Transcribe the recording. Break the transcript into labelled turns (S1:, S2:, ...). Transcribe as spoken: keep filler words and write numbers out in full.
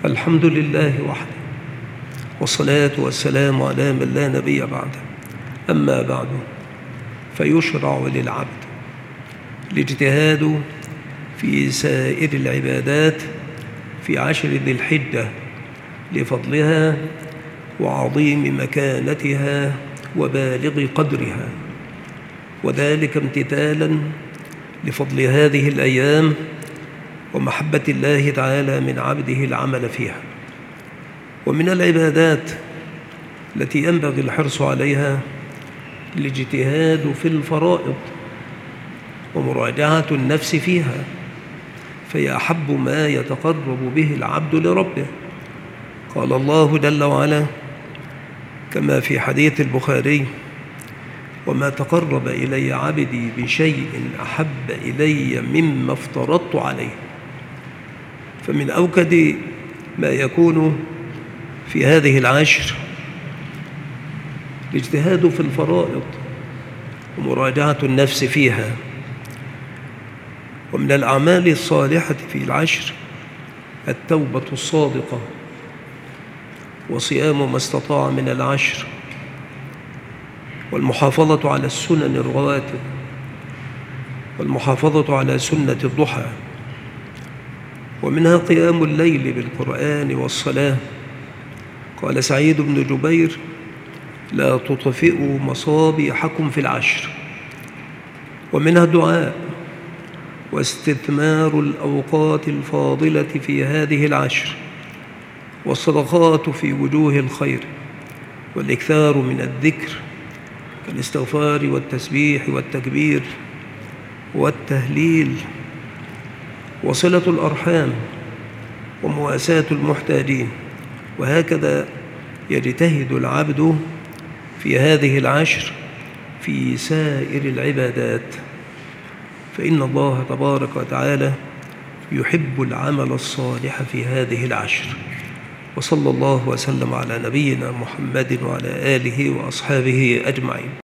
S1: الحمد لله وحده، والصلاة والسلام على من لا نبي بعده. أما بعد، فيشرع للعبد الاجتهاد في سائر العبادات في عشر ذي الحجة لفضلها وعظيم مكانتها وبالغ قدرها، وذلك امتثالا لفضل هذه الأيام ومحبة الله تعالى من عبده العمل فيها. ومن العبادات التي ينبغي الحرص عليها الاجتهاد في الفرائض ومراجعة النفس فيها، فهي أحب ما يتقرب به العبد لربه. قال الله جل وعلا كما في حديث البخاري: وما تقرب إلي عبدي بشيء أحب إلي مما افترضت عليه. فمن أوكد ما يكون في هذه العشر الاجتهاد في الفرائض ومراجعة النفس فيها. ومن الأعمال الصالحة في العشر التوبة الصادقة، وصيام ما استطاع من العشر، والمحافظة على السنن الرواتب، والمحافظة على سنة الضحى، ومنها قيام الليل بالقرآن والصلاة. قال سعيد بن جبير: لا تطفئوا مصابيحكم في العشر. ومنها الدعاء واستثمار الأوقات الفاضلة في هذه العشر، والصدقات في وجوه الخير، والإكثار من الذكر كالاستغفار والتسبيح والتكبير والتهليل، وصلة الأرحام ومواساة المحتاجين. وهكذا يجتهد العبد في هذه العشر في سائر العبادات، فإن الله تبارك وتعالى يحب العمل الصالح في هذه العشر. وصلى الله وسلم على نبينا محمد وعلى آله وأصحابه أجمعين.